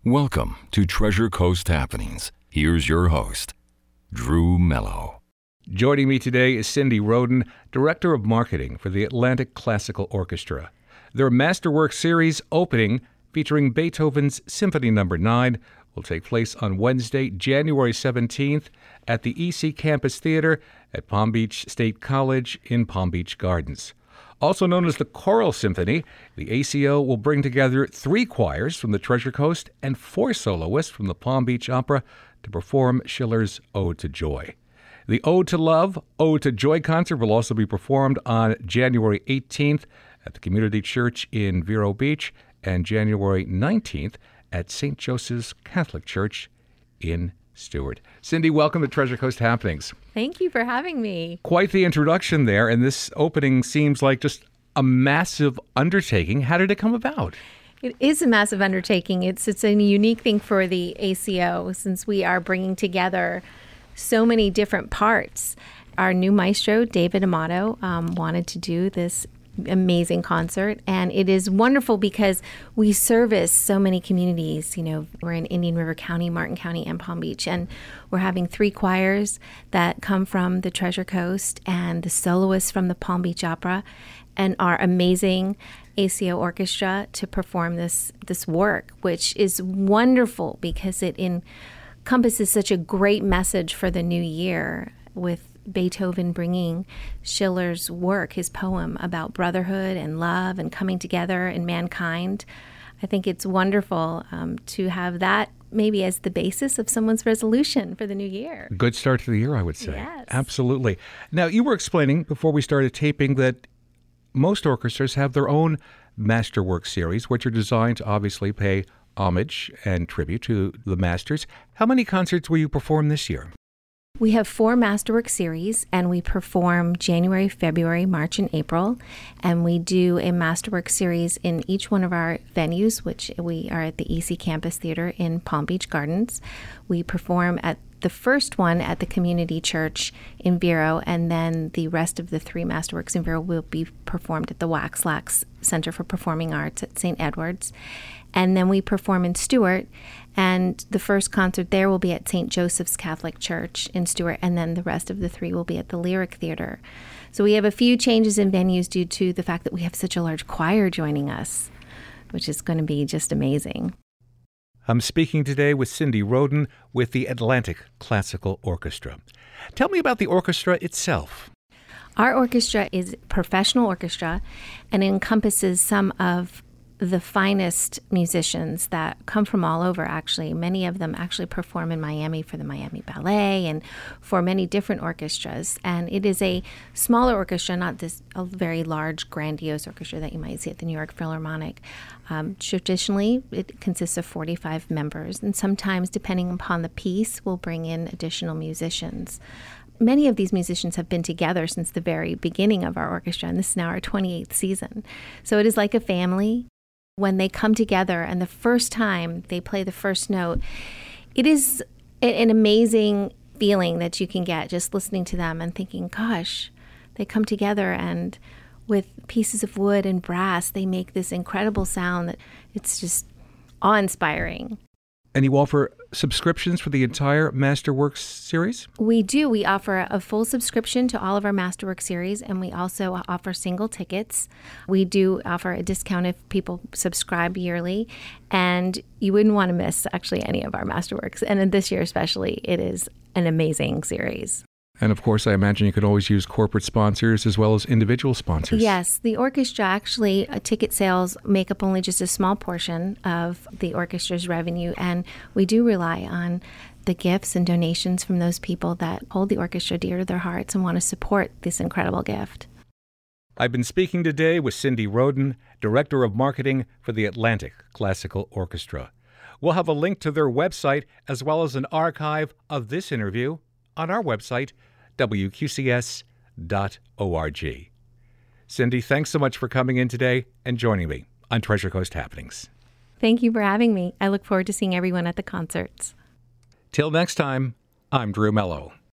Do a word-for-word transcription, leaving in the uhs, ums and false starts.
Welcome to Treasure Coast Happenings. Here's your host, Drew Mello. Joining me today is Cindy Roden, Director of Marketing for the Atlantic Classical Orchestra. Their Masterwork Series opening, featuring Beethoven's Symphony Number nine, will take place on Wednesday, January seventeenth at the E C Campus Theater at Palm Beach State College in Palm Beach Gardens. Also known as the Choral Symphony, the A C O will bring together three choirs from the Treasure Coast and four soloists from the Palm Beach Opera to perform Schiller's Ode to Joy. The Ode to Love, Ode to Joy concert will also be performed on January eighteenth at the Community Church in Vero Beach and January nineteenth at Saint Joseph's Catholic Church in Stewart. Cindy, welcome to Treasure Coast Happenings. Thank you for having me. Quite the introduction there, and this opening seems like just a massive undertaking. How did it come about? It is a massive undertaking. It's it's a unique thing for the A C O since we are bringing together so many different parts. Our new maestro, David Amato, um, wanted to do this amazing concert, and it is wonderful because we service so many communities. You know, we're in Indian River County, Martin County, and Palm Beach, and we're having three choirs that come from the Treasure Coast and the soloists from the Palm Beach Opera and our amazing A C O orchestra to perform this this work, which is wonderful because it encompasses such a great message for the new year, with Beethoven bringing Schiller's work, his poem about brotherhood and love and coming together in mankind. I think it's wonderful um, to have that maybe as the basis of someone's resolution for the new year. Good start to the year, I would say. Yes. Absolutely. Now, you were explaining before we started taping that most orchestras have their own Masterwork series, which are designed to obviously pay homage and tribute to the masters. How many concerts will you perform this year? We have four Masterwork series, and we perform January, February, March, and April. And we do a Masterwork series in each one of our venues, which we are at the E C Campus Theater in Palm Beach Gardens. We perform at the first one at the Community Church in Vero, and then the rest of the three Masterworks in Vero will be performed at the Waxlax Center for Performing Arts at Saint Edward's. And then we perform in Stewart, and the first concert there will be at Saint Joseph's Catholic Church in Stewart, and then the rest of the three will be at the Lyric Theater. So we have a few changes in venues due to the fact that we have such a large choir joining us, which is going to be just amazing. I'm speaking today with Cindy Roden with the Atlantic Classical Orchestra. Tell me about the orchestra itself. Our orchestra is a professional orchestra, and it encompasses some of the finest musicians that come from all over, actually. Many of them actually perform in Miami for the Miami Ballet and for many different orchestras. And it is a smaller orchestra, not this a very large, grandiose orchestra that you might see at the New York Philharmonic. Um, traditionally, it consists of forty-five members, and sometimes, depending upon the piece, we'll bring in additional musicians. Many of these musicians have been together since the very beginning of our orchestra, and this is now our twenty-eighth season. So it is like a family. When they come together and the first time they play the first note, it is an amazing feeling that you can get just listening to them and thinking, gosh, they come together and with pieces of wood and brass, they make this incredible sound that it's just awe-inspiring. And you offer subscriptions for the entire Masterworks series? We do. We offer a full subscription to all of our Masterwork series, and we also offer single tickets. We do offer a discount if people subscribe yearly, and you wouldn't want to miss actually any of our Masterworks. And in this year especially, it is an amazing series. And of course, I imagine you could always use corporate sponsors as well as individual sponsors. Yes, the orchestra actually, uh, ticket sales make up only just a small portion of the orchestra's revenue, and we do rely on the gifts and donations from those people that hold the orchestra dear to their hearts and want to support this incredible gift. I've been speaking today with Cindy Roden, Director of Marketing for the Atlantic Classical Orchestra. We'll have a link to their website as well as an archive of this interview on our website, W Q C S dot org. Cindy, thanks so much for coming in today and joining me on Treasure Coast Happenings. Thank you for having me. I look forward to seeing everyone at the concerts. Till next time, I'm Drew Mello.